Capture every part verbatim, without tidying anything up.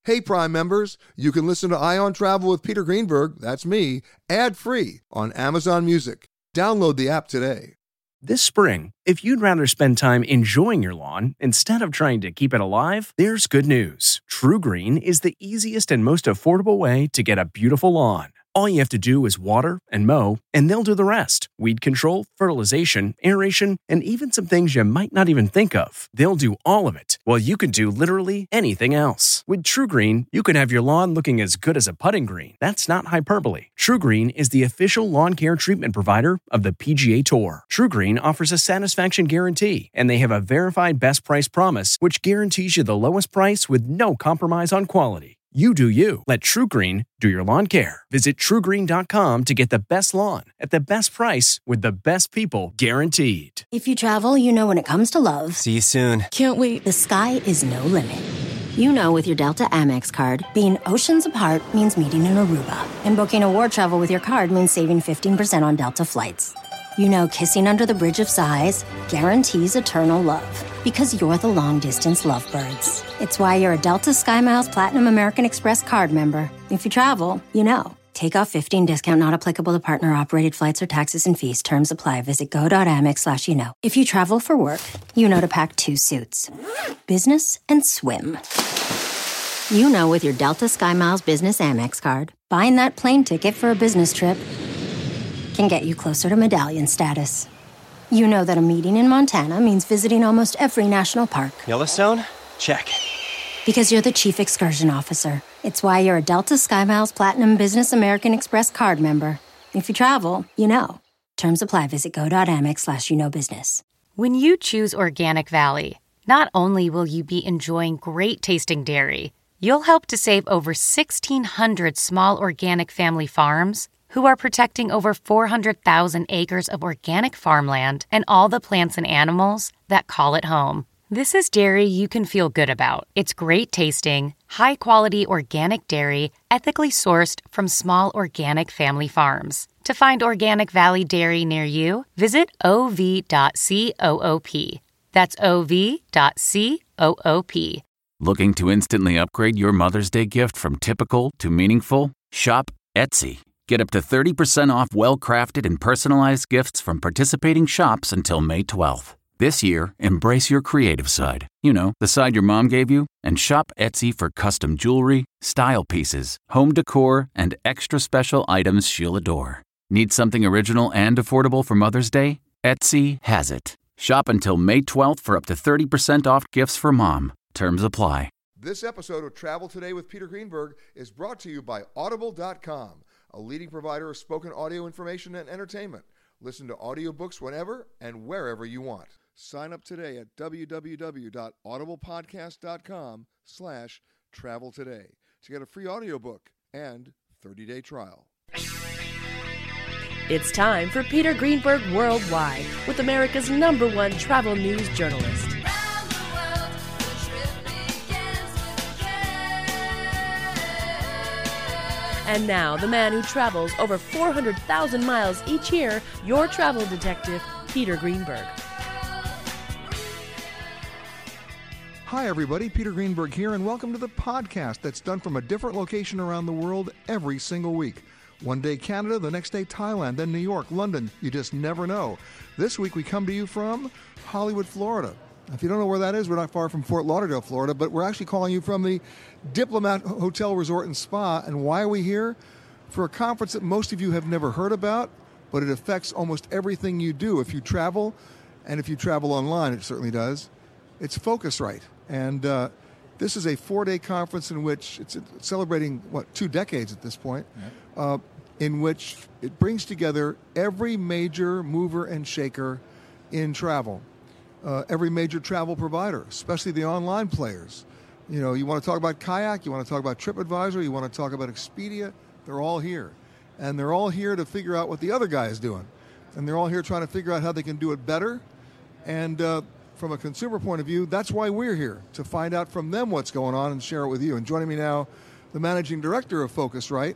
Hey, Prime members, you can listen to Eye on Travel with Peter Greenberg, that's me, ad-free on Amazon Music. Download the app today. This spring, if you'd rather spend time enjoying your lawn instead of trying to keep it alive, there's good news. True Green is the easiest and most affordable way to get a beautiful lawn. All you have to do is water and mow, and they'll do the rest. Weed control, fertilization, aeration, and even some things you might not even think of. They'll do all of it, while you can do literally anything else. With True Green, you can have your lawn looking as good as a putting green. That's not hyperbole. True Green is the official lawn care treatment provider of the P G A Tour. True Green offers a satisfaction guarantee, and they have a verified best price promise, which guarantees you the lowest price with no compromise on quality. You do you. Let True Green do your lawn care. Visit true green dot com to get the best lawn at the best price with the best people guaranteed. If you travel, you know when it comes to love. See you soon. Can't wait. The sky is no limit. You know with your Delta Amex card, being oceans apart means meeting in Aruba. And booking a war travel with your card means saving fifteen percent on Delta flights. You know kissing under the Bridge of Sighs guarantees eternal love. Because you're the long-distance lovebirds. It's why you're a Delta SkyMiles Platinum American Express card member. If you travel, you know. Take off fifteen discount not applicable to partner-operated flights or taxes and fees. Terms apply. Visit go.amex slash you know. If you travel for work, you know to pack two suits. Business and swim. You know with your Delta SkyMiles Business Amex card, buying that plane ticket for a business trip can get you closer to medallion status. You know that a meeting in Montana means visiting almost every national park. Yellowstone? Check. Because you're the chief excursion officer. It's why you're a Delta SkyMiles Platinum Business American Express card member. If you travel, you know. Terms apply. Visit go.amex slash you know business. When you choose Organic Valley, not only will you be enjoying great tasting dairy, you'll help to save over sixteen hundred small organic family farms who are protecting over four hundred thousand acres of organic farmland and all the plants and animals that call it home. This is dairy you can feel good about. It's great tasting, high-quality organic dairy, ethically sourced from small organic family farms. To find Organic Valley Dairy near you, visit o v dot coop. That's o v dot coop. Looking to instantly upgrade your Mother's Day gift from typical to meaningful? Shop Etsy. Get up to thirty percent off well-crafted and personalized gifts from participating shops until May twelfth. This year, embrace your creative side. You know, the side your mom gave you. And shop Etsy for custom jewelry, style pieces, home decor, and extra special items she'll adore. Need something original and affordable for Mother's Day? Etsy has it. Shop until May twelfth for up to thirty percent off gifts for mom. Terms apply. This episode of Travel Today with Peter Greenberg is brought to you by audible dot com, a leading provider of spoken audio information and entertainment. Listen to audiobooks whenever and wherever you want. Sign up today at www.audiblepodcast.com slash travel today to get a free audiobook and thirty-day trial. It's time for Peter Greenberg Worldwide with America's number one travel news journalist. And now, the man who travels over four hundred thousand miles each year, your travel detective, Peter Greenberg. Hi, everybody. Peter Greenberg here, and welcome to the podcast that's done from a different location around the world every single week. One day Canada, the next day Thailand, then New York, London. You just never know. This week we come to you from Hollywood, Florida. If you don't know where that is, we're not far from Fort Lauderdale, Florida, but we're actually calling you from the Diplomat Hotel Resort and Spa. And why are we here? For a conference that most of you have never heard about, but it affects almost everything you do if you travel, and if you travel online, it certainly does. It's Focusrite. And uh, this is a four-day conference in which it's celebrating, what, two decades at this point, yeah. uh, in which it brings together every major mover and shaker in travel. Uh, every major travel provider, especially the online players. You know, you want to talk about Kayak, you want to talk about TripAdvisor, you want to talk about Expedia, they're all here. And they're all here to figure out what the other guy is doing. And they're all here trying to figure out how they can do it better. And uh, from a consumer point of view, that's why we're here, to find out from them what's going on and share it with you. And joining me now, the managing director of Focusrite,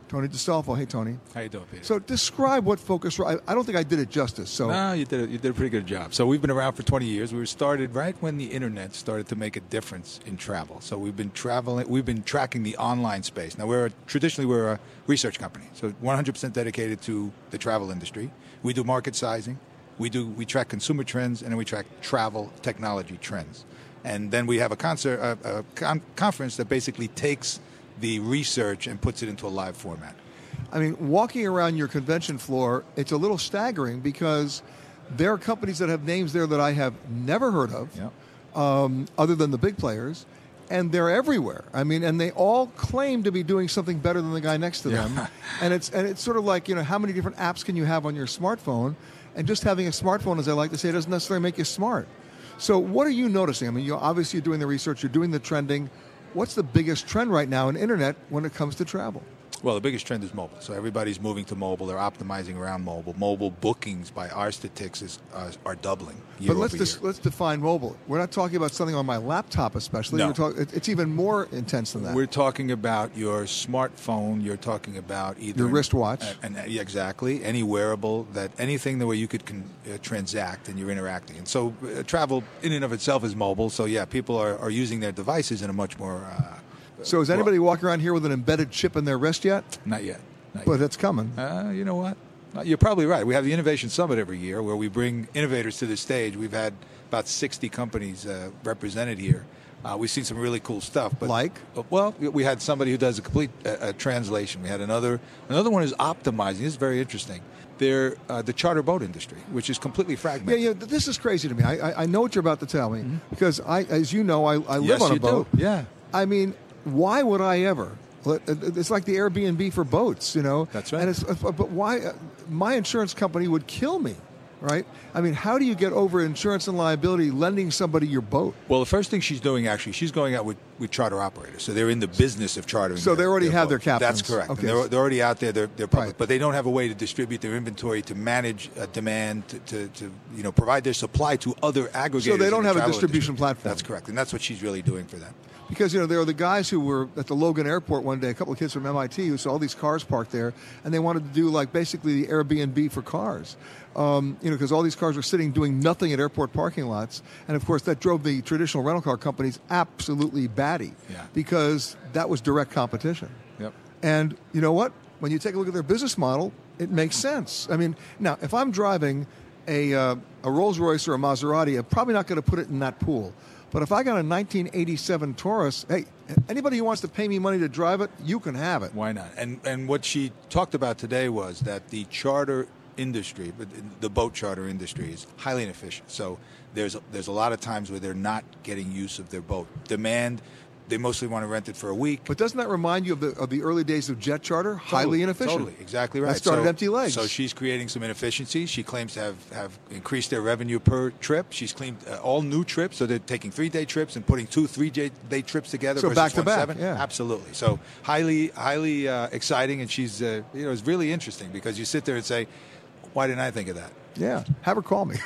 Tony DeStolfo. Hey, Tony. How you doing, Peter? So describe what Focusrite. I, I don't think I did it justice. So no, you did. A, you did a pretty good job. So we've been around for twenty years. We were started right when the internet started to make a difference in travel. So we've been traveling. We've been tracking the online space. Now we're a, traditionally we're a research company, so one hundred percent dedicated to the travel industry. We do market sizing. We do. We track consumer trends, and then we track travel technology trends. And then we have a concert, a, a con- conference that basically takes the research and puts it into a live format. I mean, walking around your convention floor, it's a little staggering because there are companies that have names there that I have never heard of, Yeah. um, other than the big players, and they're everywhere. I mean, and they all claim to be doing something better than the guy next to them. Yeah. and it's and it's sort of like, you know, how many different apps can you have on your smartphone? And just having a smartphone, as I like to say, doesn't necessarily make you smart. So what are you noticing? I mean, you obviously you're doing the research, you're doing the trending. What's the biggest trend right now in internet when it comes to travel? Well, the biggest trend is mobile. So everybody's moving to mobile. They're optimizing around mobile. Mobile bookings, by our statistics, uh, are doubling year But let's over dis- year. let's define mobile. We're not talking about something on my laptop, especially. No. We're talk- it- it's even more intense than that. We're talking about your smartphone. You're talking about either Your wristwatch. uh, and, and yeah, exactly, any wearable, that anything the way you could con- uh, transact and you're interacting. And so uh, travel in and of itself is mobile. So yeah, people are, are using their devices in a much more. Uh, So is anybody walking around here with an embedded chip in their wrist yet? Not yet. Not But yet. it's coming. Uh, you know what? Uh, You're probably right. We have the Innovation Summit every year where we bring innovators to the stage. We've had about sixty companies uh, represented here. Uh, we've seen some really cool stuff. But, Like? uh, well, we had somebody who does a complete uh, uh, translation. We had another. Another one is optimizing. This is very interesting. They're uh, the charter boat industry, which is completely Yeah, fragmented. yeah. This is crazy to me. I, I, I know what you're about to tell me because I, as you know, I, I live Yes, on a you do. boat. Yeah. I mean, why would I ever? It's like the Airbnb for boats, you know. That's right. And it's, but why? My insurance company would kill me, right? I mean, how do you get over insurance and liability lending somebody your boat? Well, the first thing she's doing, actually, she's going out with, with charter operators. So they're in the business of chartering. So they their- already their have their boat. captains. That's correct. Okay. And They're, they're already out there. They're, they're public. Right. But they don't have a way to distribute their inventory, to manage uh, demand, to, to, to you know provide their supply to other aggregators. So they don't in the have a travel distribution industry. platform. That's correct. And that's what she's really doing for them. Because, you know, there are the guys who were at the Logan Airport one day, a couple of kids from M I T who saw all these cars parked there, and they wanted to do, like, basically the Airbnb for cars. Um, you know, because all these cars were sitting doing nothing at airport parking lots. And, of course, that drove the traditional rental car companies absolutely batty. Yeah. Because that was direct competition. Yep. And you know what? When you take a look at their business model, it makes sense. I mean, now, if I'm driving a, uh, a Rolls-Royce or a Maserati, I'm probably not going to put it in that pool. But if I got a nineteen eighty-seven Taurus, hey, anybody who wants to pay me money to drive it, you can have it. Why not? And and what she talked about today was that the charter industry, the boat charter industry, is highly inefficient. So there's there's a lot of times where they're not getting use of their boat. Demand, they mostly want to rent it for a week. But doesn't that remind you of the of the early days of jet charter? Highly Totally, inefficient. Totally, exactly right. That started so, empty legs. So she's creating some inefficiencies. She claims to have, have increased their revenue per trip. She's claimed uh, all new trips, so they're taking three-day trips and putting two three-day trips together. So versus back to one back, seven. yeah. Absolutely. So highly, highly uh, exciting, and she's uh, you know it's really interesting because you sit there and say, why didn't I think of that? Yeah, have her call me.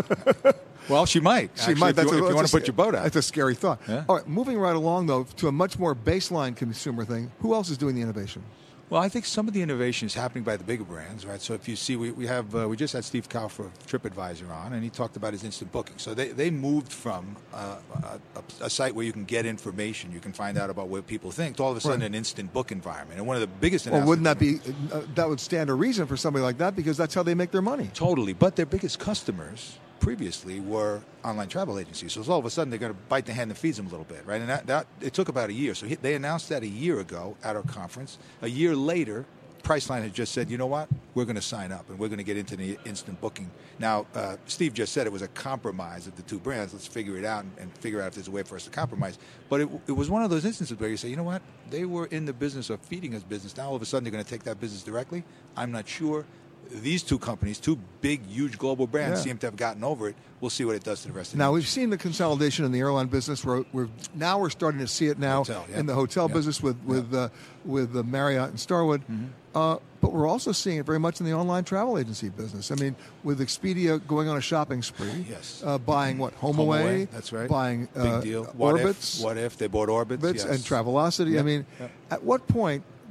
Well, she might. She actually, might. If That's you, a, if you want that's to a put your boat out. That's a scary thought. Yeah. All right, moving right along, though, to a much more baseline consumer thing. Who else is doing the innovation? Well, I think some of the innovation is happening by the bigger brands, right? So if you see, we, we have uh, we just had Steve Kaufer of TripAdvisor on, and he talked about his instant booking. So they, they moved from uh, a, a site where you can get information, you can find out about what people think, to all of a sudden Right. an instant book environment. And one of the biggest Well, wouldn't that announcements- be uh, that would stand a reason for somebody like that because that's how they make their money. Totally. But their biggest customers previously were online travel agencies. So all of a sudden they're going to bite the hand that feeds them a little bit, right? And that, that it took about a year. So he, they announced that a year ago at our conference. A year later, Priceline had just said, you know what, we're going to sign up and we're going to get into the instant booking. Now, uh, Steve just said it was a compromise of the two brands. Let's figure it out and, and figure out if there's a way for us to compromise. But it, it was one of those instances where you say, you know what, they were in the business of feeding us business. Now all of a sudden they're going to take that business directly. I'm not sure. These two companies, two big, huge global brands, Yeah. seem to have gotten over it. We'll see what it does to the rest of the Now we've industry. seen the consolidation in the airline business. Where we're now we're starting to see it now Hotel, yeah. in the hotel Yeah. business with with uh, with uh, Marriott and Starwood. Mm-hmm. Uh, but we're also seeing it very much in the online travel agency business. I mean, with Expedia going on a shopping spree, Yes. uh, buying what Home HomeAway, Away, that's right. buying Big uh, deal. What Orbitz, if? What if they bought Orbitz? Orbitz Yes. and Travelocity. I Yep. mean, Yep. at what point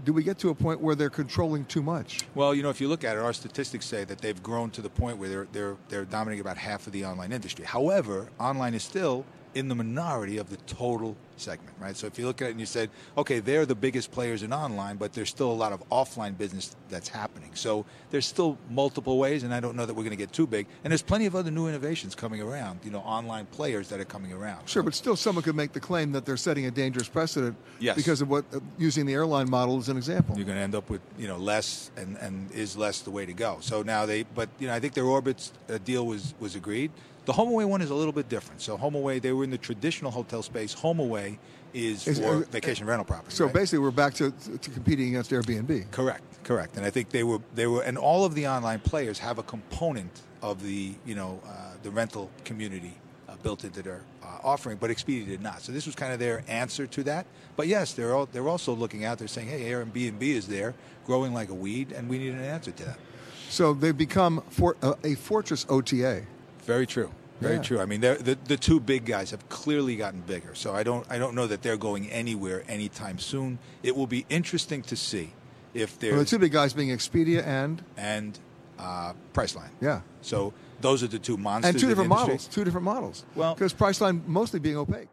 do we get to a point where they're controlling too much? Well, you know, if you look at it, our statistics say that they've grown to the point where they're they're they're dominating about half of the online industry. However, online is still in the minority of the total segment, right? So if you look at it and you said, okay, they're the biggest players in online, but there's still a lot of offline business that's happening. So there's still multiple ways, and I don't know that we're going to get too big. And there's plenty of other new innovations coming around, you know, online players that are coming around. Sure, so, but still someone could make the claim that they're setting a dangerous precedent yes. because of what, uh, using the airline model as an example. You're going to end up with, you know, less, and, and is less the way to go. So now they, but, you know, I think their Orbitz uh, deal was, was agreed. The HomeAway one is a little bit different. So HomeAway, they were in the traditional hotel space. HomeAway is Is- for uh, vacation rental property. So right? basically, we're back to, to competing against Airbnb. Correct, correct. And I think they were they were, and all of the online players have a component of the you know uh, the rental community uh, built into their uh, offering, but Expedia did not. So this was kind of their answer to that. But yes, they're all, they're also looking out there saying, hey, Airbnb is there, growing like a weed, and we need an answer to that. So they've become for, uh, a fortress O T A. Very true. Very Yeah. true. I mean, they're- the the two big guys have clearly gotten bigger. So I don't I don't know that they're going anywhere anytime soon. It will be interesting to see if Well, the there's two big guys being Expedia and and uh, Priceline. yeah, So those are the two monsters. and two in the different industry. models. Two different models. Well- because Priceline mostly being opaque.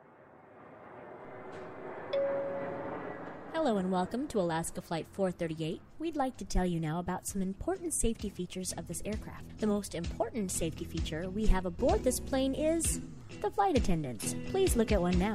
Hello and welcome to Alaska Flight four thirty-eight. We'd like to tell you now about some important safety features of this aircraft. The most important safety feature we have aboard this plane is the flight attendants. Please look at one now.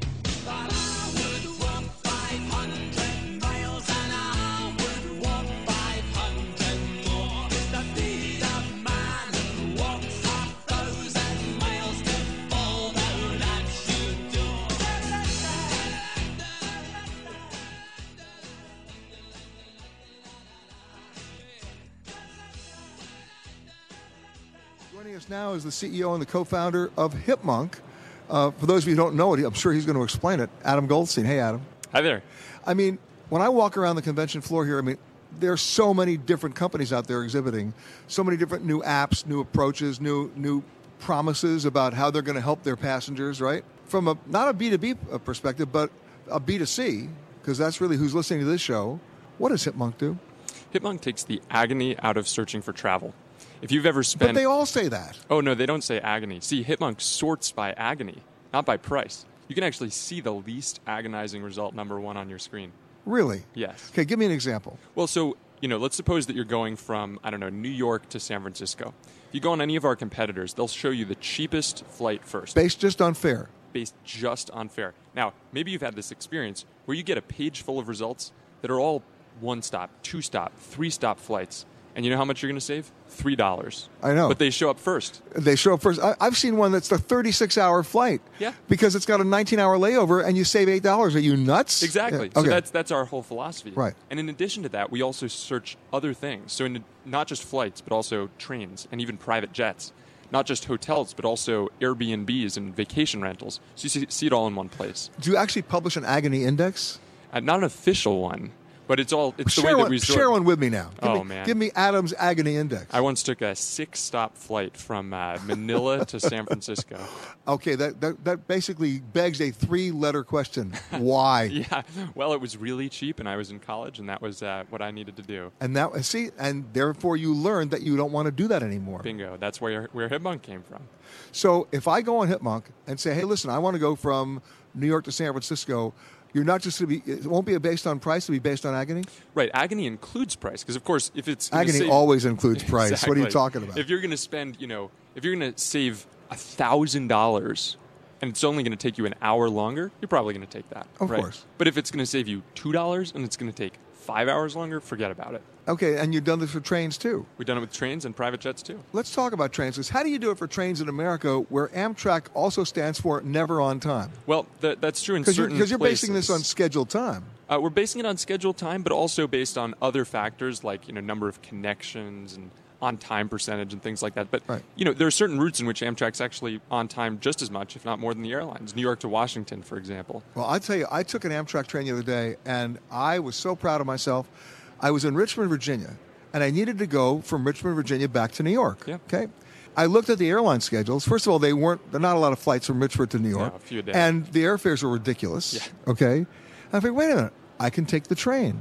Joining us now is the C E O and the co-founder of Hipmunk. Uh, for those of you who don't know it, I'm sure he's going to explain it. Adam Goldstein. Hey, Adam. Hi there. I mean, when I walk around the convention floor here, I mean, there are so many different companies out there exhibiting, so many different new apps, new approaches, new new promises about how they're going to help their passengers, right? From a not a B two B perspective, but a B two C, because that's really who's listening to this show. What does Hipmunk do? Hipmunk takes the agony out of searching for travel. If you've ever spent... But they all say that. Oh, no, they don't say agony. See, Hipmunk sorts by agony, not by price. You can actually see the least agonizing result number one on your screen. Really? Yes. Okay, give me an example. Well, so, you know, let's suppose that you're going from, I don't know, New York to San Francisco. If you go on any of our competitors, they'll show you the cheapest flight first. Based just on fare. Based just on fare. Now, maybe you've had this experience where you get a page full of results that are all one-stop, two-stop, three-stop flights. And you know how much you're going to save? three dollars. I know. But they show up first. They show up first. I, I've seen one that's a thirty-six hour flight. Yeah. Because it's got a nineteen hour layover and you save eight dollars. Are you nuts? Exactly. Yeah. So Okay. that's that's our whole philosophy. Right. And in addition to that, we also search other things. So in, not just flights, but also trains and even private jets. Not just hotels, but also Airbnbs and vacation rentals. So you see, see it all in one place. Do you actually publish an agony index? Uh, not an official one, but it's all it's the share, way that one, we sort. share one with me now. Give Oh, me, man. Give me Adam's agony index. I once took a six-stop flight from uh, Manila to San Francisco. Okay, that, that, that basically begs a three letter question. Why? Yeah, well, it was really cheap, and I was in college, and that was uh, what I needed to do. And that see, and therefore you learned that you don't want to do that anymore. Bingo. That's where where Hipmunk came from. So if I go on Hipmunk and say, hey, listen, I want to go from New York to San Francisco, you're not just going to be, it won't be based on price, it'll be based on agony? Right. Agony includes price, because, of course, if it's... gonna Agony save- always includes price. Exactly. What are you talking about? If you're going to spend, you know, if you're going to save one thousand dollars and it's only going to take you an hour longer, you're probably going to take that. Of right? course. But if it's going to save you two dollars and it's going to take five hours longer, forget about it. Okay, and you've done this for trains too. We've done it with trains and private jets, too. Let's talk about trains. 'Cause how do you do it for trains in America where Amtrak also stands for never on time? Well, th- that's true in Because you're, certain 'cause you're basing this on places. scheduled time. Uh, we're basing it on scheduled time, but also based on other factors like, you know, number of connections and on-time percentage and things like that. But, Right. you know, there are certain routes in which Amtrak's actually on time just as much, if not more than the airlines. New York to Washington, for example. Well, I tell you, I took an Amtrak train the other day, and I was so proud of myself. I was in Richmond, Virginia, and I needed to go from Richmond, Virginia back to New York. Yeah. Okay. I looked at the airline schedules. First of all, they weren't. There are not a lot of flights from Richmond to New York, No, a few a day. and the airfares were ridiculous. Yeah. Okay. And I thought, wait a minute, I can take the train.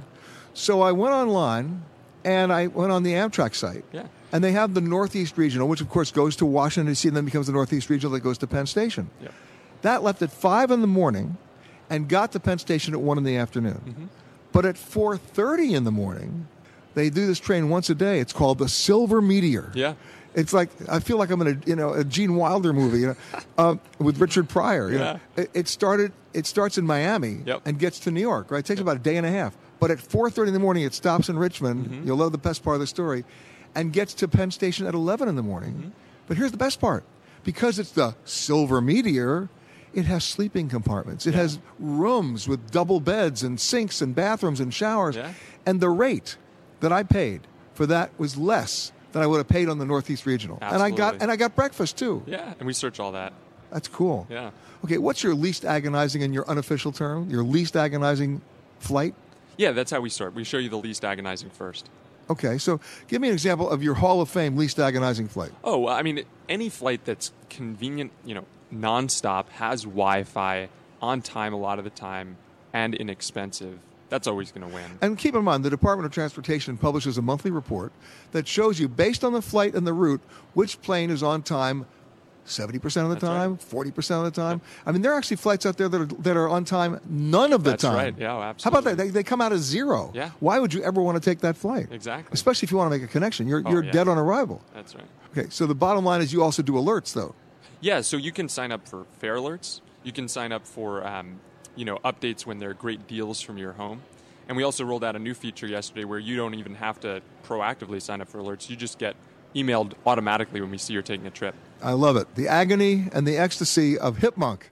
So I went online, and I went on the Amtrak site. Yeah. And they have the Northeast Regional, which, of course, goes to Washington, D C, and then becomes the Northeast Regional that goes to Penn Station. Yep. That left at five in the morning and got to Penn Station at one in the afternoon. Mm-hmm. But at four thirty in the morning, they do this train once a day. It's called the Silver Meteor. Yeah. It's like, I feel like I'm in a, you know, a Gene Wilder movie, you know, uh, with Richard Pryor. You Yeah. know. It, it started. It starts in Miami Yep. and gets to New York. Right, it takes about a day and a half. But at four thirty in the morning, it stops in Richmond. Mm-hmm. You'll love the best part of the story, and gets to Penn Station at eleven in the morning. Mm-hmm. But here's the best part: because it's the Silver Meteor, it has sleeping compartments. It has rooms with double beds and sinks and bathrooms and showers. Yeah. And the rate that I paid for that was less than I would have paid on the Northeast Regional. And I got Absolutely. and I got breakfast too. Yeah, and we search all that. That's cool. Yeah. Okay, what's your least agonizing in your unofficial term? Your least agonizing flight? Yeah, that's how we start. We show you the least agonizing first. Okay, so give me an example of your Hall of Fame least agonizing flight. Oh, well, I mean, any flight that's convenient, you know, nonstop, has Wi-Fi, on time a lot of the time, and inexpensive, that's always going to win. And keep in mind, the Department of Transportation publishes a monthly report that shows you, based on the flight and the route, which plane is on time seventy percent of the That's time, right. forty percent of the time. I mean, there are actually flights out there that are, that are on time none of the That's time. right. Yeah, oh, How absolutely. about that? They, they come out as zero. Yeah. Why would you ever want to take that flight? Exactly. Especially if you want to make a connection. You're, Oh, you're yeah. dead on arrival. That's right. Okay, so the bottom line is you also do alerts, though. Yeah, so you can sign up for fare alerts. You can sign up for, um, you know, updates when there are great deals from your home. And we also rolled out a new feature yesterday where you don't even have to proactively sign up for alerts. You just get emailed automatically when we see you're taking a trip. I love it. The agony and the ecstasy of Hipmunk.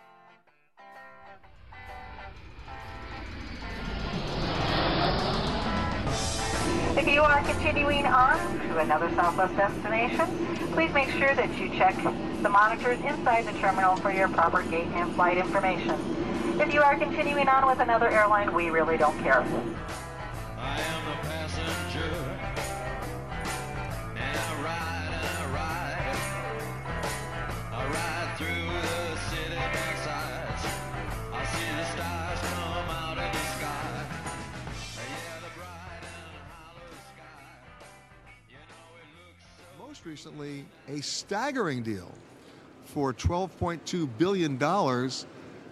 If you are continuing on to another Southwest destination, please make sure that you check the monitors inside the terminal for your proper gate and flight information. If you are continuing on with another airline, we really don't care. I am a passenger, and I ride and I ride. I ride through the city backsides. I see the stars come out of the sky. Yeah, the bright and hollow sky. You know it looks so... Most recently, a staggering deal for twelve point two billion dollars,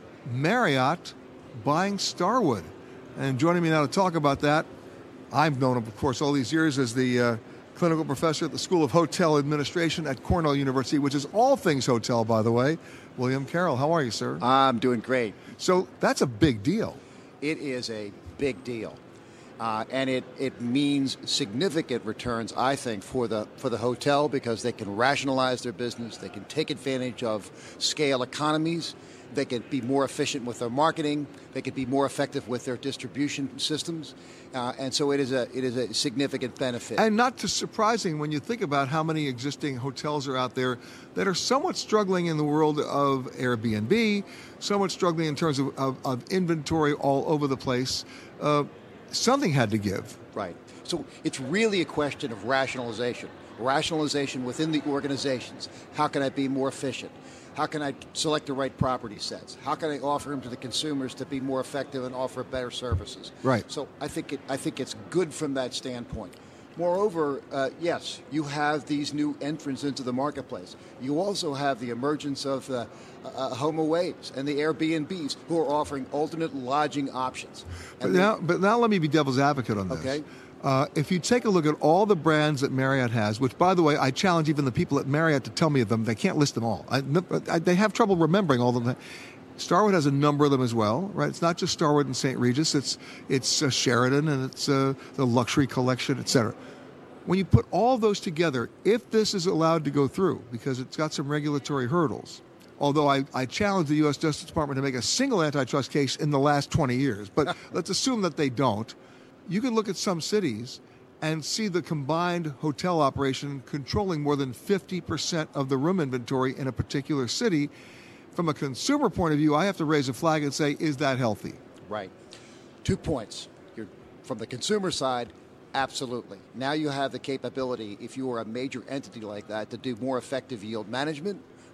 Marriott buying Starwood. And joining me now to talk about that, I've known him, of course, all these years as the uh, clinical professor at the School of Hotel Administration at Cornell University, which is all things hotel, by the way. William Carroll, how are you, sir? I'm doing great. So that's a big deal. It is a big deal. Uh, and it, it means significant returns, I think, for the for the hotel because they can rationalize their business. They can take advantage of scale economies. They can be more efficient with their marketing. They can be more effective with their distribution systems. Uh, and so it is a it is a significant benefit. And not too surprising when you think about how many existing hotels are out there that are somewhat struggling in the world of Airbnb, somewhat struggling in terms of, of, of inventory all over the place. Uh, something had to give. Right. So it's really a question of rationalization. Rationalization within the organizations. How can I be more efficient? How can I select the right property sets? How can I offer them to the consumers to be more effective and offer better services? Right. So I think it, I think it's good from that standpoint. Moreover, uh, yes, you have these new entrants into the marketplace. You also have the emergence of the uh, HomeAways and the Airbnbs who are offering alternate lodging options. But And now, but now let me be devil's advocate on this. Okay. Uh, if you take a look at all the brands that Marriott has, which, by the way, I challenge even the people at Marriott to tell me of them. They can't list them all. I, I, they have trouble remembering all of them. Starwood has a number of them as well, right? It's not just Starwood and Saint Regis. It's it's uh, Sheraton and it's uh, the Luxury Collection, et cetera. When you put all those together, if this is allowed to go through, because it's got some regulatory hurdles, although I, I challenge the U S Justice Department to make a single antitrust case in the last twenty years, but let's assume that they don't. You can look at some cities and see the combined hotel operation controlling more than fifty percent of the room inventory in a particular city. From a consumer point of view, I have to raise a flag and say, is that healthy? Right. Two points. You're, from the consumer side, absolutely. Now you have the capability, if you are a major entity like that, to do more effective yield management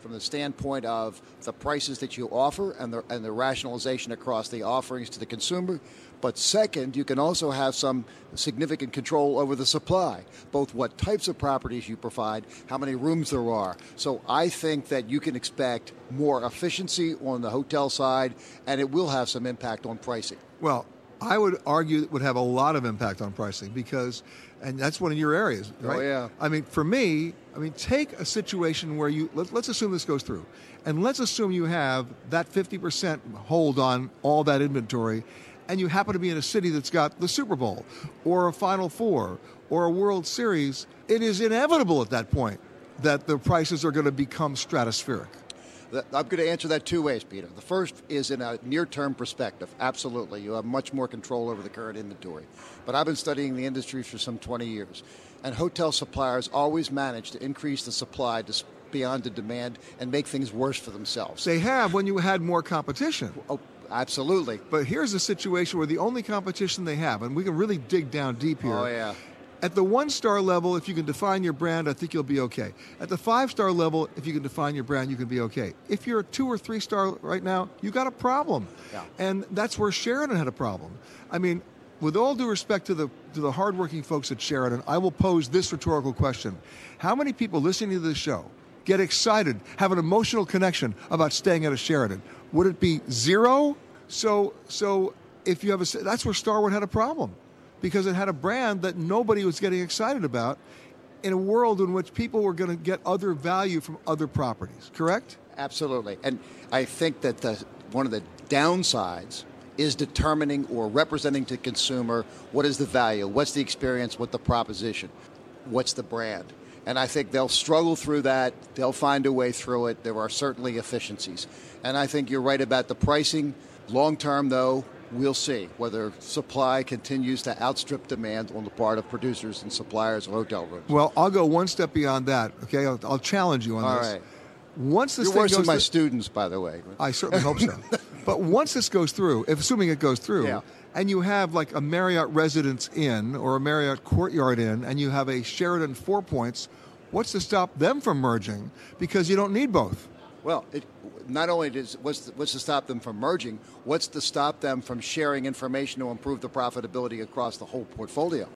from the standpoint of the prices that you offer and the, and the rationalization across the offerings to the consumer. But second, you can also have some significant control over the supply, both what types of properties you provide, how many rooms there are. So I think that you can expect more efficiency on the hotel side, and it will have some impact on pricing. Well, I would argue it would have a lot of impact on pricing because, and that's one of your areas, right? Oh, yeah. I mean, for me, I mean, take a situation where you, let, let's assume this goes through, and let's assume you have that fifty percent hold on all that inventory, and you happen to be in a city that's got the Super Bowl or a Final Four or a World Series. It is inevitable at that point that the prices are going to become stratospheric. I'm going to answer that two ways, Peter. The first is in a near-term perspective. Absolutely. You have much more control over the current inventory. But I've been studying the industry for some twenty years, and hotel suppliers always manage to increase the supply to beyond the demand and make things worse for themselves. They have when you had more competition. Oh, absolutely. But here's a situation where the only competition they have, and we can really dig down deep here. Oh, yeah. At the one-star level, if you can define your brand, I think you'll be okay. At the five-star level, if you can define your brand, you can be okay. If you're a two- or three-star right now, you got a problem. Yeah. And that's where Sheraton had a problem. I mean, with all due respect to the to the hardworking folks at Sheraton, I will pose this rhetorical question. How many people listening to this show get excited, have an emotional connection about staying at a Sheraton? Would it be zero? So, so if you have a, that's where Starwood had a problem. Because it had a brand that nobody was getting excited about in a world in which people were going to get other value from other properties, correct? Absolutely. And I think that the, one of the downsides is determining or representing to the consumer what is the value, what's the experience, what the proposition, what's the brand. And I think they'll struggle through that. They'll find a way through it. There are certainly efficiencies. And I think you're right about the pricing. Long term, though, we'll see whether supply continues to outstrip demand on the part of producers and suppliers of hotel rooms. Well, I'll go one step beyond that, okay? I'll, I'll challenge you on All this. right. Once this You're thing worse goes than my through, students, by the way. I certainly hope so. But once this goes through, if assuming it goes through, Yeah. and you have like a Marriott Residence Inn or a Marriott Courtyard Inn, and you have a Sheraton Four Points, what's to stop them from merging? Because you don't need both. Well, it, not only does what's, what's to stop them from merging, what's to stop them from sharing information to improve the profitability across the whole portfolio?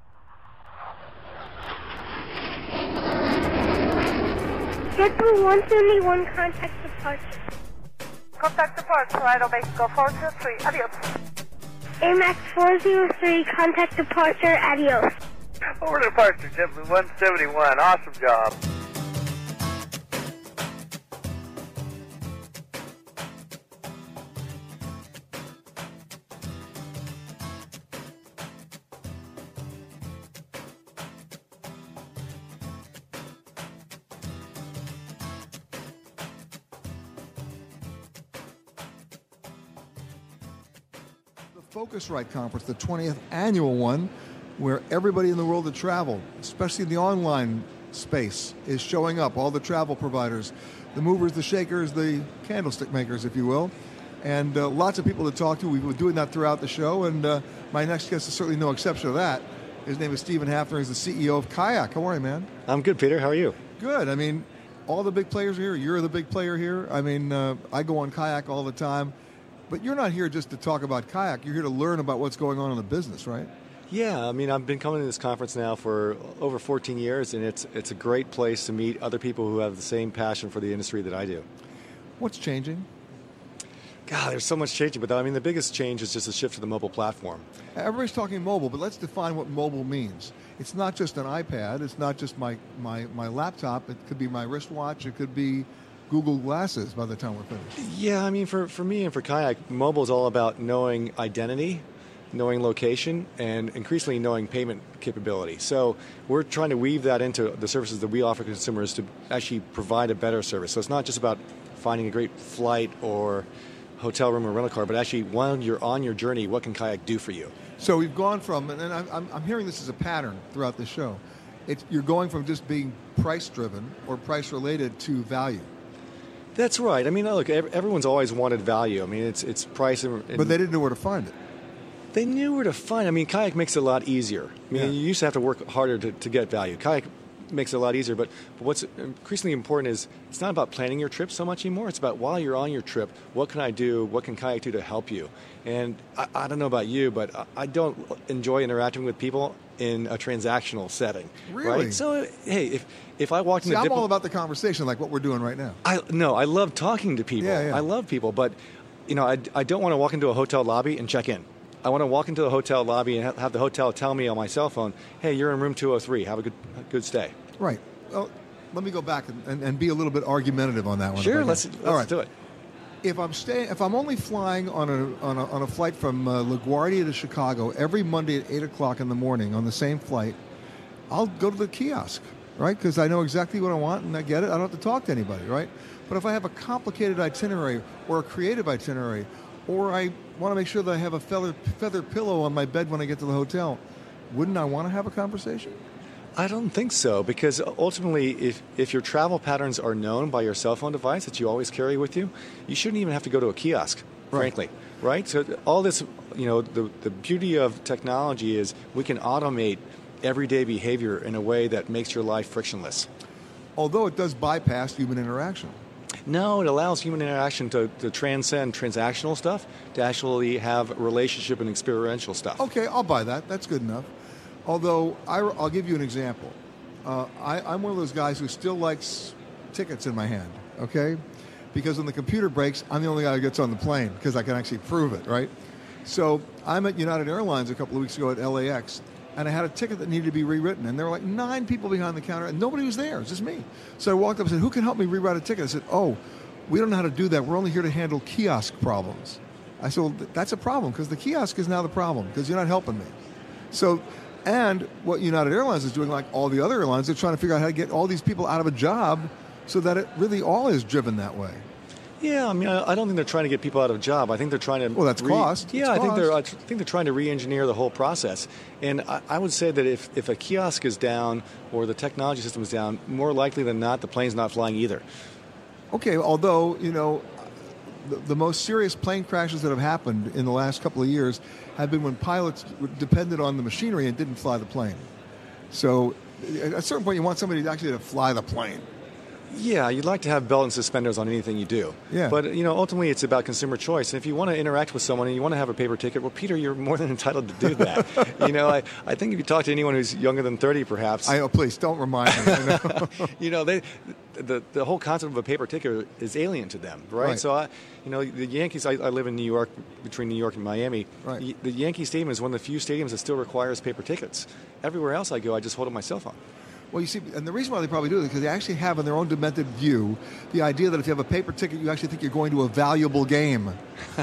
Get to one seventy-one, contact departure. Contact departure, Laredo Mexico four two three. Adios. A MAX four oh three, contact departure. Adios. Over departure, JetBlue one seventy-one. Awesome job. Focusrite Conference, the twentieth annual one, where everybody in the world of travel, especially in the online space, is showing up. All the travel providers, the movers, the shakers, the candlestick makers, if you will. And uh, lots of people to talk to. We've been doing that throughout the show, and uh, my next guest is certainly no exception to that. His name is Stephen Hafner. He's the C E O of Kayak. How are you, man? I'm good, Peter. How are you? Good. I mean, all the big players are here. You're the big player here. I mean, uh, I go on Kayak all the time. But you're not here just to talk about Kayak. You're here to learn about what's going on in the business, right? Yeah, I mean, I've been coming to this conference now for over fourteen years, and it's it's a great place to meet other people who have the same passion for the industry that I do. What's changing? God, there's so much changing, but I mean, the biggest change is just a shift to the mobile platform. Everybody's talking mobile, but let's define what mobile means. It's not just an iPad. It's not just my, my, my laptop. It could be my wristwatch. It could be Google Glasses by the time we're finished. Yeah, I mean, for, for me and for Kayak, mobile is all about knowing identity, knowing location, and increasingly knowing payment capability. So we're trying to weave that into the services that we offer consumers to actually provide a better service. So it's not just about finding a great flight or hotel room or rental car, but actually while you're on your journey, what can Kayak do for you? So we've gone from, and I'm, I'm hearing this as a pattern throughout the show, it's, you're going from just being price-driven or price-related to value. That's right. I mean, look, everyone's always wanted value. I mean, it's it's price. And, but they didn't know where to find it. They knew where to find it. I mean, Kayak makes it a lot easier. I mean, yeah. You used to have to work harder to, to get value. Kayak makes it a lot easier. But, but what's increasingly important is it's not about planning your trip so much anymore. It's about while you're on your trip, what can I do, what can Kayak do to help you? And I, I don't know about you, but I, I don't enjoy interacting with people in a transactional setting. Really? Right? So, hey, if, if I walked See, into I'm Diplo- all about the conversation, like what we're doing right now. I No, I love talking to people. Yeah, yeah. I love people, but you know, I, I don't want to walk into a hotel lobby and check in. I want to walk into the hotel lobby and have the hotel tell me on my cell phone, hey, you're in room two oh three. Have a good a good stay. Right. Well, let me go back and, and, and be a little bit argumentative on that one. Sure, if I let's, can. let's All right. do it. If I'm staying, if I'm only flying on a on a, on a flight from uh, LaGuardia to Chicago every Monday at eight o'clock in the morning on the same flight, I'll go to the kiosk, right? Because I know exactly what I want and I get it. I don't have to talk to anybody, right? But if I have a complicated itinerary or a creative itinerary, or I want to make sure that I have a feather feather pillow on my bed when I get to the hotel, wouldn't I want to have a conversation? I don't think so, because ultimately, if, if your travel patterns are known by your cell phone device that you always carry with you, you shouldn't even have to go to a kiosk, frankly, right? So all this, you know, the, the beauty of technology is we can automate everyday behavior in a way that makes your life frictionless. Although it does bypass human interaction. No, it allows human interaction to, to transcend transactional stuff, to actually have relationship and experiential stuff. Okay, I'll buy that. That's good enough. Although, I, I'll give you an example. Uh, I, I'm one of those guys who still likes tickets in my hand, okay? Because when the computer breaks, I'm the only guy who gets on the plane because I can actually prove it, right? So I'm at United Airlines a couple of weeks ago at L A X, and I had a ticket that needed to be rewritten, and there were like nine people behind the counter, and nobody was there. It was just me. So I walked up and said, who can help me rewrite a ticket? I said, oh, we don't know how to do that. We're only here to handle kiosk problems. I said, well, that's a problem, because the kiosk is now the problem, because you're not helping me. So... And what United Airlines is doing, like all the other airlines, they're trying to figure out how to get all these people out of a job so that it really all is driven that way. Yeah, I mean, I don't think they're trying to get people out of a job. I think they're trying to... Well, that's re- cost. Yeah, it's I cost. think they're. I think they're trying to re-engineer the whole process. And I, I would say that if, if a kiosk is down or the technology system is down, more likely than not, the plane's not flying either. Okay, although, you know, the, the most serious plane crashes that have happened in the last couple of years have been when pilots depended on the machinery and didn't fly the plane. So at a certain point, you want somebody actually to fly the plane. Yeah, you'd like to have belt and suspenders on anything you do. Yeah. But, you know, ultimately it's about consumer choice. And if you want to interact with someone and you want to have a paper ticket, well, Peter, you're more than entitled to do that. you know, I, I think if you talk to anyone who's younger than thirty, perhaps... I, oh, please, don't remind me. You know, you know they, the, the whole concept of a paper ticket is alien to them, right? Right. So, I, you know, the Yankees, I, I live in New York, between New York and Miami. Right. Y- The Yankee Stadium is one of the few stadiums that still requires paper tickets. Everywhere else I go, I just hold up my cell phone. Well, you see, and the reason why they probably do it is because they actually have in their own demented view the idea that if you have a paper ticket, you actually think you're going to a valuable game,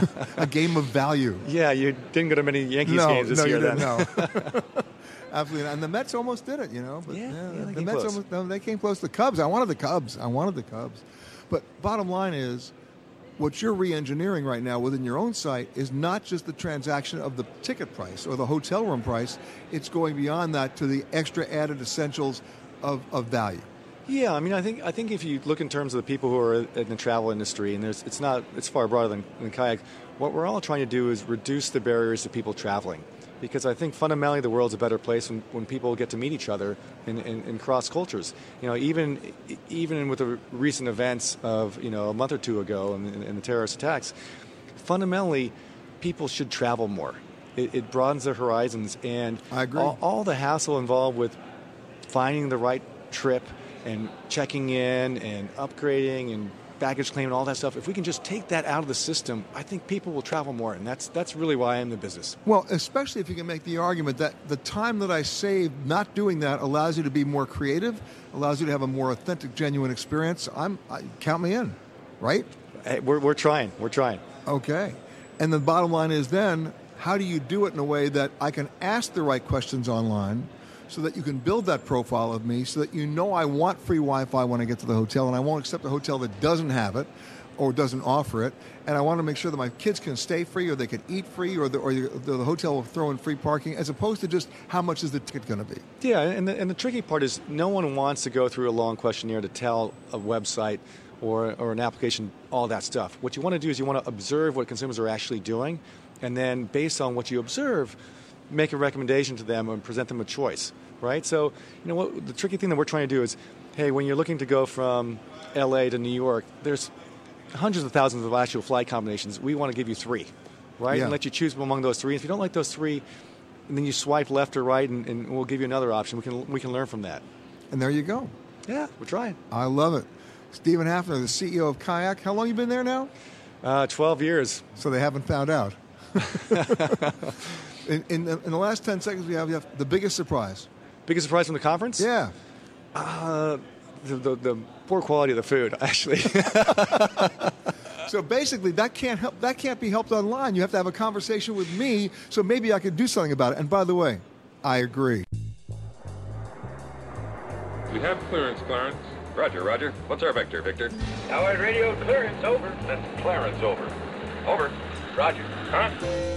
a game of value. Yeah, you didn't go to many Yankees no, games this no, year you then. didn't, no. Absolutely, and the Mets almost did it, you know. But, Yeah, yeah, they the came Mets close. almost no, they came close. The Cubs, I wanted the Cubs. I wanted the Cubs. But bottom line is, what you're re-engineering right now within your own site is not just the transaction of the ticket price or the hotel room price. It's going beyond that to the extra added essentials of, of value. Yeah, I mean, I think I think if you look in terms of the people who are in the travel industry, and there's it's not it's far broader than, than kayak. What we're all trying to do is reduce the barriers to people traveling, because I think fundamentally the world's a better place when, when people get to meet each other and, and, and cross cultures. You know, even even with the recent events of you know a month or two ago and, and the terrorist attacks, fundamentally people should travel more. It, it broadens their horizons, and I agree. All, all the hassle involved with finding the right trip and checking in and upgrading and baggage claim and all that stuff, if we can just take that out of the system, I think people will travel more, and that's that's really why I'm in the business. Well, especially if you can make the argument that the time that I save not doing that allows you to be more creative, allows you to have a more authentic, genuine experience. I'm I, count me in, right? Hey, we're we're trying. We're trying. Okay. And the bottom line is then, how do you do it in a way that I can ask the right questions online so that you can build that profile of me so that you know I want free Wi-Fi when I get to the hotel, and I won't accept a hotel that doesn't have it or doesn't offer it, and I want to make sure that my kids can stay free or they can eat free or the, or the, the hotel will throw in free parking, as opposed to just how much is the ticket going to be. Yeah, and the, and the tricky part is no one wants to go through a long questionnaire to tell a website or, or an application all that stuff. What you want to do is you want to observe what consumers are actually doing, and then based on what you observe, make a recommendation to them and present them a choice, right? So, you know, what the tricky thing that we're trying to do is, hey, when you're looking to go from L A to New York, there's hundreds of thousands of actual flight combinations. We want to give you three, right? Yeah. And let you choose among those three. If you don't like those three, then you swipe left or right, and, and we'll give you another option. We can we can learn from that. And there you go. Yeah, we're trying. I love it. Stephen Hafner, the C E O of Kayak. How long you been there now? Uh, twelve years. So they haven't found out. in, in, the, in the last ten seconds we have, we have the biggest surprise. Biggest surprise from the conference? Yeah. Uh, the, the, the poor quality of the food, actually. So basically, that can't help. That can't be helped online. You have to have a conversation with me, so maybe I could do something about it. And by the way, I agree. We have clearance, Clarence. Roger, Roger. What's our vector, Victor? Howard radio clearance over. That's Clarence, over. Over. Roger. Huh?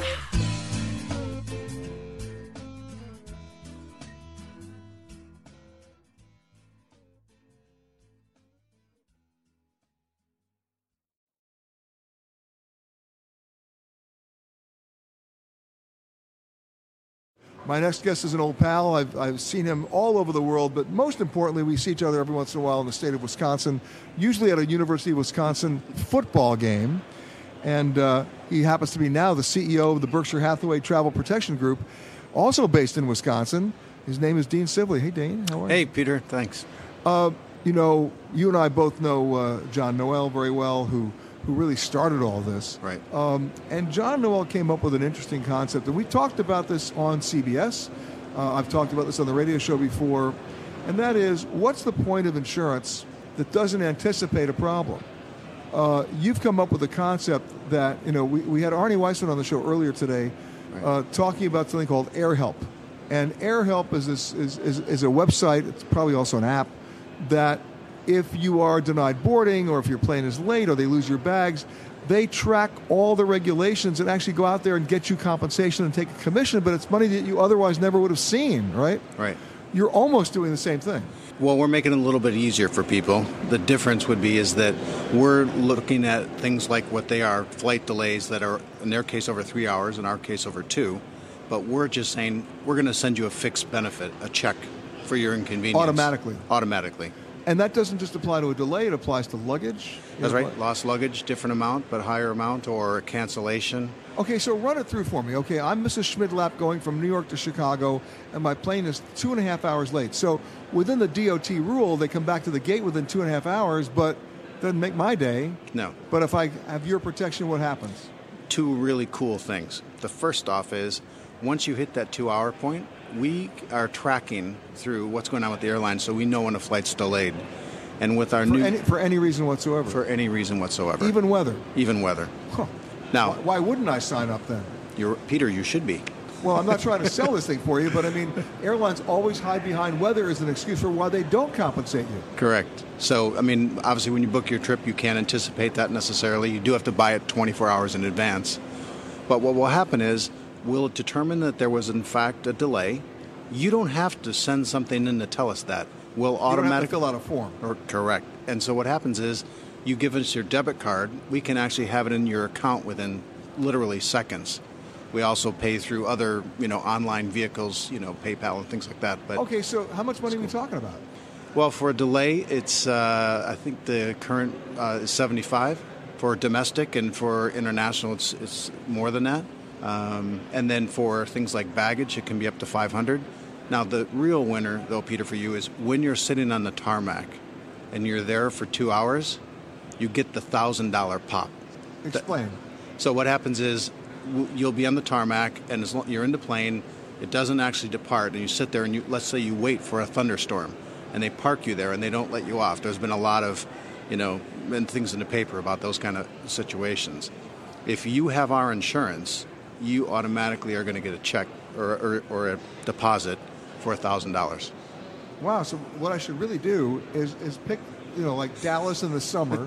My next guest is an old pal. I've, I've seen him all over the world, but most importantly, we see each other every once in a while in the state of Wisconsin, usually at a University of Wisconsin football game. And uh, he happens to be now the C E O of the Berkshire Hathaway Travel Protection Group, also based in Wisconsin. His name is Dean Sibley. Hey, Dean. How are you? Hey, Peter. Thanks. Uh, you know, you and I both know uh, John Noel very well, who who really started all this. Right. Um, and John Noel came up with an interesting concept, and we talked about this on C B S. Uh, I've talked about this on the radio show before, and that is, what's the point of insurance that doesn't anticipate a problem? Uh, you've come up with a concept that, you know, we, we had Arnie Weissman on the show earlier today Right. uh, talking about something called AirHelp. And AirHelp is, this, is, is, is a website, it's probably also an app, that if you are denied boarding or if your plane is late or they lose your bags, they track all the regulations and actually go out there and get you compensation and take a commission, but it's money that you otherwise never would have seen, right? Right. You're almost doing the same thing. Well, we're making it a little bit easier for people. The difference would be is that we're looking at things like what they are, flight delays that are, in their case, over three hours, in our case, over two. But we're just saying we're going to send you a fixed benefit, a check for your inconvenience. Automatically. Automatically. And that doesn't just apply to a delay, it applies to luggage. That's right. Lost luggage, different amount, but higher amount, or a cancellation. Okay, so run it through for me. Okay, I'm Missus Schmidlap going from New York to Chicago, and my plane is two and a half hours late. So within the D O T rule, they come back to the gate within two and a half hours, but doesn't make my day. No. But if I have your protection, what happens? Two really cool things. The first off is, once you hit that two-hour point, we are tracking through what's going on with the airline, so we know when a flight's delayed. And with our For new any, for any reason whatsoever? For any reason whatsoever. Even weather? Even weather. Huh. Now, why, why wouldn't I sign up then? You're, Peter, you should be. Well, I'm not trying to sell this thing for you, but I mean, airlines always hide behind weather as an excuse for why they don't compensate you. Correct. So, I mean, obviously when you book your trip, you can't anticipate that necessarily. You do have to buy it twenty-four hours in advance. But what will happen is, we'll determine that there was in fact a delay. You don't have to send something in to tell us that. We'll automatically You don't have to fill out a form. Or, correct. And so what happens is, you give us your debit card, we can actually have it in your account within literally seconds. We also pay through other, you know, online vehicles, you know, PayPal and things like that. But Okay, so how much money are we talking about? well, for a delay, it's uh, I think the current uh, is seventy-five for domestic, and for international, it's it's more than that. Um, and then for things like baggage, it can be up to five hundred. Now, the real winner, though, Peter, for you is when you're sitting on the tarmac and you're there for two hours, you get the one thousand dollars pop. Explain. So what happens is w- you'll be on the tarmac, and as long, you're in the plane, it doesn't actually depart, and you sit there and you, let's say you wait for a thunderstorm, and they park you there and they don't let you off. There's been a lot of, you know, and things in the paper about those kind of situations. If you have our insurance, you automatically are going to get a check or, or, or a deposit for one thousand dollars. Wow, so what I should really do is, is pick, you know, like Dallas in the summer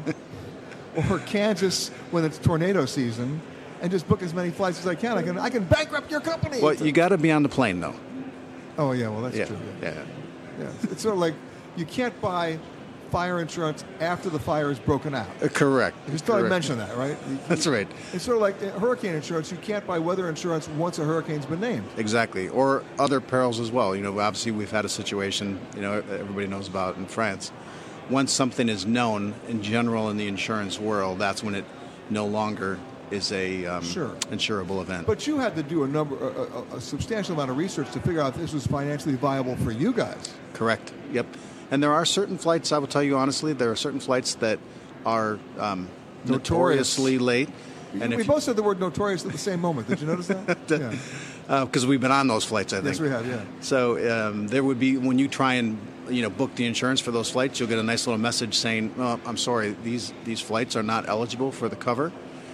or Kansas when it's tornado season, and just book as many flights as I can. I can I can bankrupt your company. Well, you got to be on the plane, though. Oh, yeah, well, that's Yeah, true. yeah. Yeah, it's sort of like you can't buy fire insurance after the fire is broken out. Uh, correct. You just thought correct. I mentioned that, right? That's right. It's sort of like hurricane insurance. You can't buy weather insurance once a hurricane's been named. Exactly. Or other perils as well. You know, obviously we've had a situation, you know, everybody knows about in France. Once something is known in general in the insurance world, that's when it no longer is a um, sure. insurable event. But you had to do a number, a, a, a substantial amount of research to figure out if this was financially viable for you guys. Correct. Yep. And there are certain flights, I will tell you honestly, there are certain flights that are um, notoriously late. And we both said the word notorious at the same moment. Did you notice that? Yeah. Because uh, we've been on those flights, I think. Yes, we have, yeah. So um, there would be, when you try and you know book the insurance for those flights, you'll get a nice little message saying, oh, I'm sorry, these, these flights are not eligible for the cover.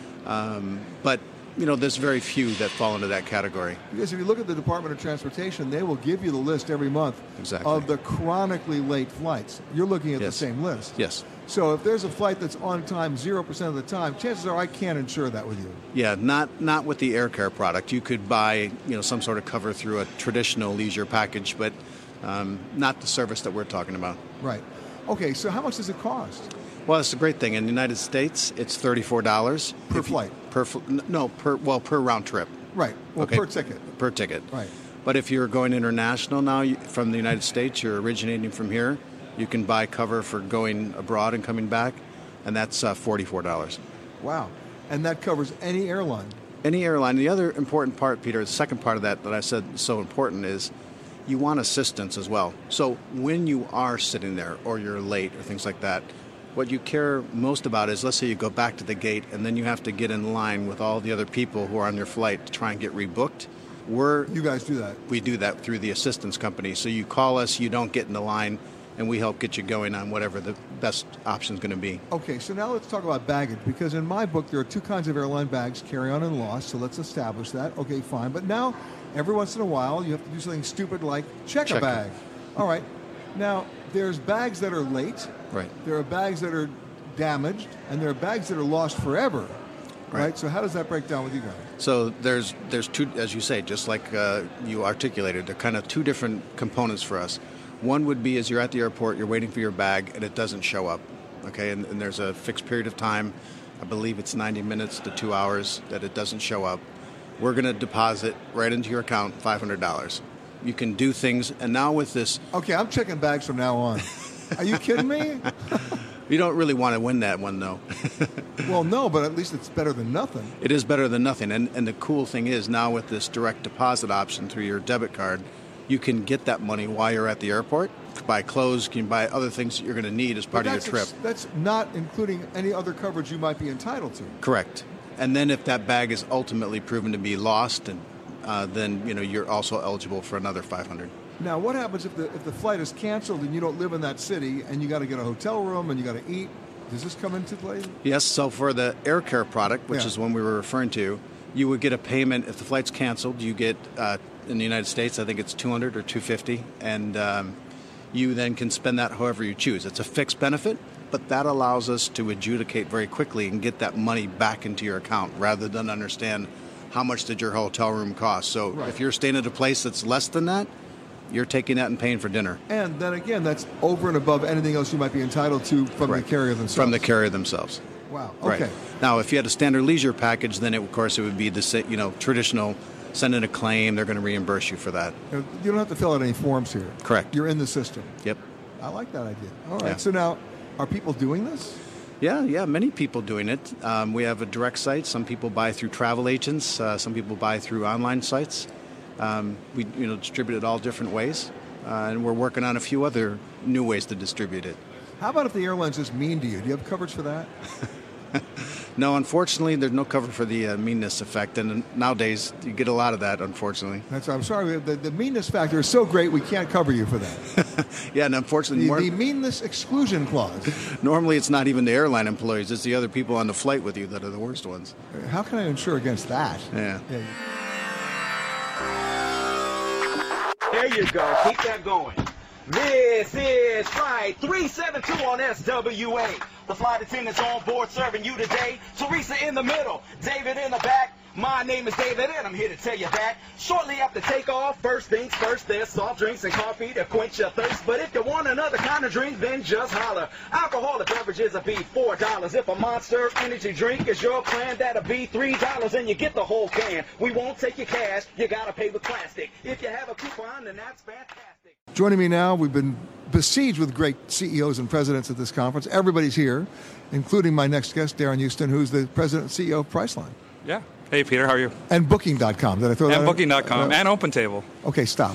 Um, but, you know, there's very few that fall into that category. Because if you look at the Department of Transportation, they will give you the list every month exactly. of the chronically late flights. You're looking at yes. the same list. Yes. So if there's a flight that's on time zero percent of the time, chances are I can't insure that with you. Yeah, not not with the AirCare product. You could buy, you know, some sort of cover through a traditional leisure package, but um, not the service that we're talking about. Right. Okay, so how much does it cost? Well, that's the great thing. In the United States, it's thirty-four dollars. Per flight? You, per fl- No, per well, per round trip. Right. Well, okay. per ticket. Per ticket. Right. But if you're going international now you, from the United States, you're originating from here, you can buy cover for going abroad and coming back, and that's uh, forty-four dollars. Wow. And that covers any airline? Any airline. The other important part, Peter, the second part of that that I said is so important is you want assistance as well. So when you are sitting there or you're late or things like that, what you care most about is, let's say you go back to the gate and then you have to get in line with all the other people who are on your flight to try and get rebooked. We're, you guys do that? We do that through the assistance company. So you call us, you don't get in the line, and we help get you going on whatever the best option is going to be. Okay, so now let's talk about baggage, because in my book there are two kinds of airline bags, carry-on and lost, so let's establish that. Okay, fine. But now, every once in a while, you have to do something stupid like check, check a bag. It. All right. Now, there's bags that are late. Right. There are bags that are damaged, and there are bags that are lost forever. Right. right? So how does that break down with you guys? So there's there's two, as you say, just like uh, you articulated, they're kind of two different components for us. One would be as you're at the airport, you're waiting for your bag, and it doesn't show up. Okay, and, and there's a fixed period of time. I believe it's ninety minutes to two hours that it doesn't show up. We're going to deposit right into your account five hundred dollars. You can do things, and now with this... Okay, I'm checking bags from now on. Are you kidding me? You don't really want to win that one, though. Well, no, but at least it's better than nothing. It is better than nothing, and, and the cool thing is now with this direct deposit option through your debit card, you can get that money while you're at the airport. You can buy clothes, you can buy other things that you're going to need as part of your trip. Ex- that's not including any other coverage you might be entitled to. Correct. And then if that bag is ultimately proven to be lost, and uh, then you know you're also eligible for another five hundred dollars. Now, what happens if the if the flight is canceled and you don't live in that city and you got to get a hotel room and you got to eat? Does this come into play? Yes. So for the AirCare product, which yeah. is one we were referring to, you would get a payment if the flight's canceled. You get uh, in the United States, I think it's two hundred or two fifty, and um, you then can spend that however you choose. It's a fixed benefit, but that allows us to adjudicate very quickly and get that money back into your account rather than understand how much did your hotel room cost. So right. if you're staying at a place that's less than that, you're taking that and paying for dinner. And then again, that's over and above anything else you might be entitled to from Correct. the carrier themselves. From the carrier themselves. Wow. Okay. Right. Now, if you had a standard leisure package, then it, of course it would be the you know traditional. Send in a claim. They're going to reimburse you for that. You don't have to fill out any forms here. Correct. You're in the system. Yep. I like that idea. All right. Yeah. So now, are people doing this? Yeah, yeah, many people doing it. Um, we have a direct site. Some people buy through travel agents. Uh, some people buy through online sites. Um, we, you know, distribute it all different ways, uh, and we're working on a few other new ways to distribute it. How about if the airline's just mean to you? Do you have coverage for that? No, unfortunately, there's no cover for the uh, meanness effect, and nowadays you get a lot of that, unfortunately. That's. I'm sorry. The, the meanness factor is so great, we can't cover you for that. Yeah, and unfortunately, the, more, the meanness exclusion clause. Normally, it's not even the airline employees; it's the other people on the flight with you that are the worst ones. How can I insure against that? Yeah. yeah. There you go. Keep that going. This is Flight three seven two on S W A. The flight attendants on board serving you today. Teresa in the middle, David in the back. My name is David, and I'm here to tell you that shortly after takeoff, first things first, there's soft drinks and coffee to quench your thirst. But if you want another kind of drink, then just holler. Alcoholic beverages will be four dollars. If a Monster Energy drink is your plan, that'll be three dollars, and you get the whole can. We won't take your cash, you gotta pay with plastic. If you have a coupon, then that's fantastic. Joining me now, we've been besieged with great C E Os and presidents at this conference. Everybody's here, including my next guest, Darren Houston, who's the president and C E O of Priceline. Yeah. Hey, Peter, how are you? And Booking dot com. Did I throw that And in? Booking dot com Uh, and OpenTable. Okay, stop.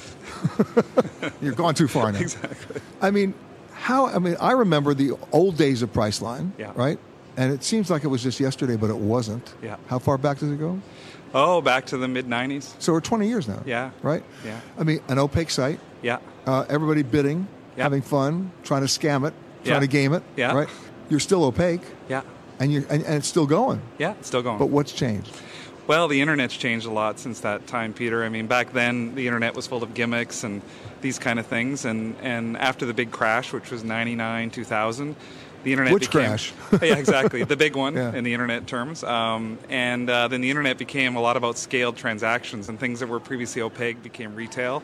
You're going too far now. Exactly. I mean, how? I mean, I remember the old days of Priceline, Yeah. right? And it seems like it was just yesterday, but it wasn't. Yeah. How far back does it go? Oh, back to the mid nineties. So we're twenty years now. Yeah. Right? Yeah. I mean, an opaque site. Yeah. Uh, everybody bidding, Yeah. having fun, trying to scam it, trying Yeah. to game it. Yeah. Right? You're still opaque. Yeah. And, you're, and, and it's still going. Yeah, it's still going. But what's changed? Well, the internet's changed a lot since that time, Peter. I mean, back then the internet was full of gimmicks and these kind of things. And, and after the big crash, which was ninety-nine, two thousand, the internet Which became... crash? Yeah, exactly. The big one Yeah. in the internet terms. Um, and uh, then the internet became a lot about scaled transactions, and things that were previously opaque became retail.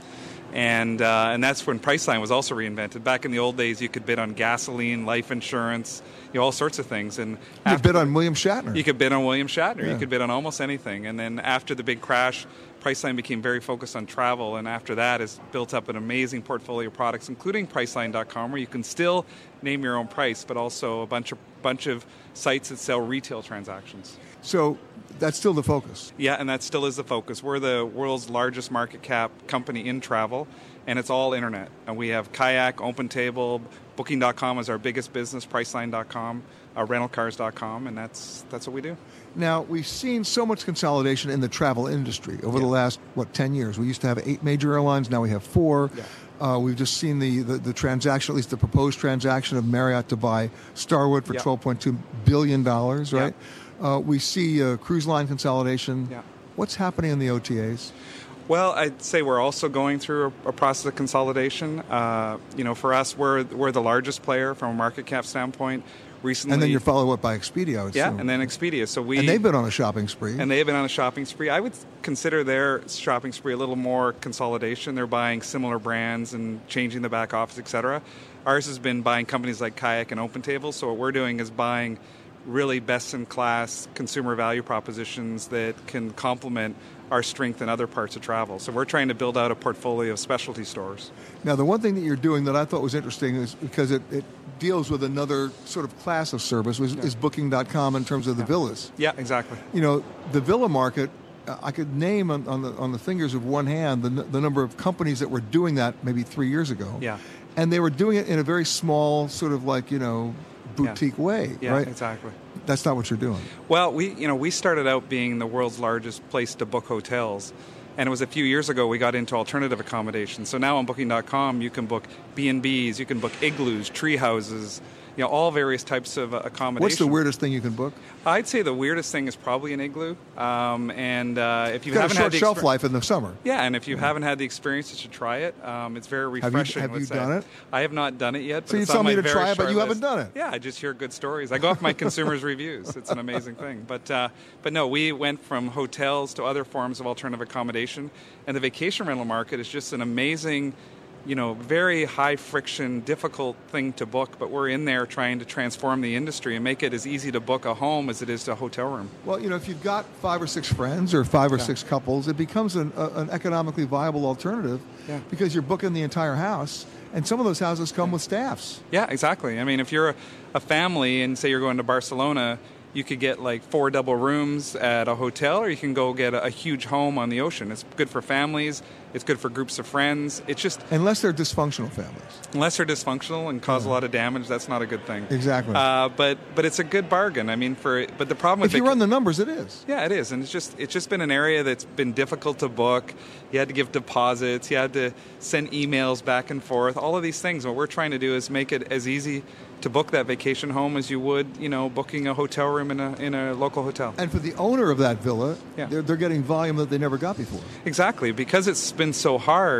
And uh, and that's when Priceline was also reinvented. Back in the old days, you could bid on gasoline, life insurance, you know, all sorts of things. And You bid on William Shatner. you could bid on William Shatner. Yeah. You could bid on almost anything. And then after the big crash, Priceline became very focused on travel. And after that, has built up an amazing portfolio of products, including Priceline dot com, where you can still name your own price, but also a bunch of bunch of sites that sell retail transactions. So that's still the focus. Yeah, and that still is the focus. We're the world's largest market cap company in travel, and it's all internet. And we have Kayak, OpenTable, Booking dot com is our biggest business, Priceline dot com, uh, Rental Cars dot com, and that's that's what we do. Now, we've seen so much consolidation in the travel industry over the last, what, ten years. We used to have eight major airlines. Now we have four. Yeah. Uh, we've just seen the, the, the transaction, at least the proposed transaction of Marriott to buy Starwood for Yeah. twelve point two billion dollars, right? Uh, we see uh, cruise line consolidation. Yeah. What's happening in the O T As? Well, I'd say we're also going through a, a process of consolidation. Uh, you know, for us, we're we're the largest player from a market cap standpoint. Recently, And then you're followed what, by Expedia, I would yeah, assume. and then Expedia. So we And they've been on a shopping spree. And they've been on a shopping spree. I would consider their shopping spree a little more consolidation. They're buying similar brands and changing the back office, et cetera. Ours has been buying companies like Kayak and OpenTable. So what we're doing is buying really best-in-class consumer value propositions that can complement our strength in other parts of travel. So we're trying to build out a portfolio of specialty stores. Now, the one thing that you're doing that I thought was interesting is because it, it deals with another sort of class of service was, is Booking dot com in terms of the villas. Yeah, exactly. You know, the villa market, uh, I could name on, on, the, on the fingers of one hand the, n- the number of companies that were doing that maybe three years ago. Yeah. And they were doing it in a very small sort of like, you know, boutique way, Yeah, right? exactly. That's not what you're doing. Well, we you know we started out being the world's largest place to book hotels, and it was a few years ago we got into alternative accommodation. So now on Booking dot com you can book B and B's, you can book igloos, tree houses, you know, all various types of uh, accommodation. What's the weirdest thing you can book? I'd say the weirdest thing is probably an igloo. Um, and uh, if you It's got a haven't short had the shelf exper- life in the summer. yeah, and if you haven't had the experience, you should try it. Um, it's very Have you- refreshing. have you let's say. done it? I have not done it yet. But So you it's tell on me my to very try it, but short you haven't list. done it. Yeah, I just hear good stories. I go off my consumers' reviews. It's an amazing thing. But uh, but no, we went from hotels to other forms of alternative accommodation, and the vacation rental market is just an amazing, you know, very high friction, difficult thing to book, but we're in there trying to transform the industry and make it as easy to book a home as it is to a hotel room. Well, you know, if you've got five or six friends or five or Yeah. six couples, it becomes an, a, an economically viable alternative Yeah. because you're booking the entire house, and some of those houses come with staffs. Yeah, exactly. I mean, if you're a, a family and say you're going to Barcelona, you could get like four double rooms at a hotel, or you can go get a, a huge home on the ocean. It's good for families. It's good for groups of friends. It's just... Unless they're dysfunctional families. Unless they're dysfunctional and cause a lot of damage, that's not a good thing. Exactly. Uh, but but it's a good bargain. I mean, for but the problem with If you vac- run the numbers, it is. Yeah, it is, and it's just it's just been an area that's been difficult to book. You had to give deposits. You had to send emails back and forth. All of these things. What we're trying to do is make it as easy to book that vacation home as you would, you know, booking a hotel room in a in a local hotel. And for the owner of that villa, Yeah. they're, they're getting volume that they never got before. Exactly, because it's been so hard.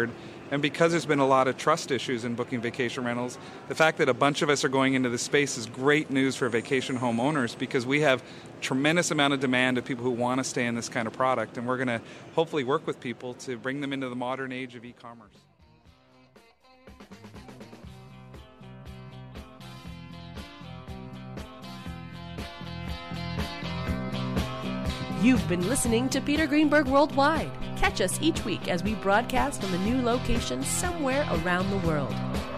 And because there's been a lot of trust issues in booking vacation rentals, the fact that a bunch of us are going into this space is great news for vacation home owners, because we have tremendous amount of demand of people who want to stay in this kind of product, and we're going to hopefully work with people to bring them into the modern age of e-commerce. You've been listening to Peter Greenberg Worldwide. Catch us each week as we broadcast from a new location somewhere around the world.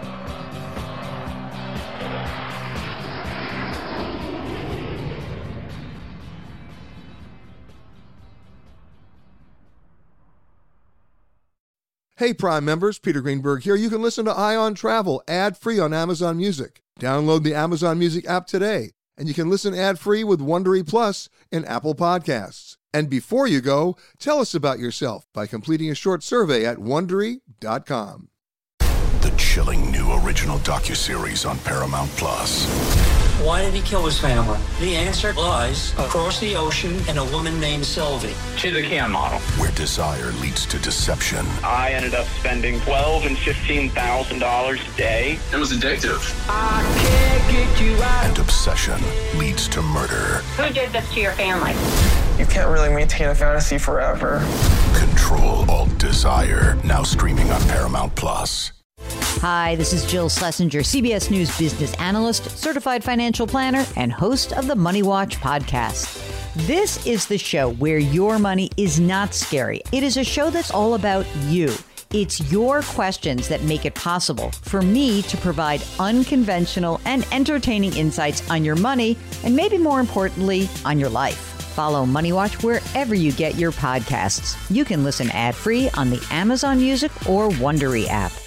Hey, Prime members, Peter Greenberg here. You can listen to Eye on Travel ad-free on Amazon Music. Download the Amazon Music app today, and you can listen ad-free with Wondery Plus in Apple Podcasts. And before you go, tell us about yourself by completing a short survey at Wondery dot com. The chilling new original docuseries on Paramount Plus. Why did he kill his family? The answer lies across the ocean in a woman named Sylvie. She's a Keon model. Where desire leads to deception. I ended up spending twelve and fifteen thousand dollars a day. It was addictive. I can't get you out. And obsession leads to murder. Who did this to your family? You can't really maintain a fantasy forever. Control Alt Desire. Now streaming on Paramount Plus. Hi, this is Jill Schlesinger, C B S News business analyst, certified financial planner, and host of the Money Watch podcast. This is the show where your money is not scary. It is a show that's all about you. It's your questions that make it possible for me to provide unconventional and entertaining insights on your money, and maybe more importantly, on your life. Follow Money Watch wherever you get your podcasts. You can listen ad-free on the Amazon Music or Wondery app.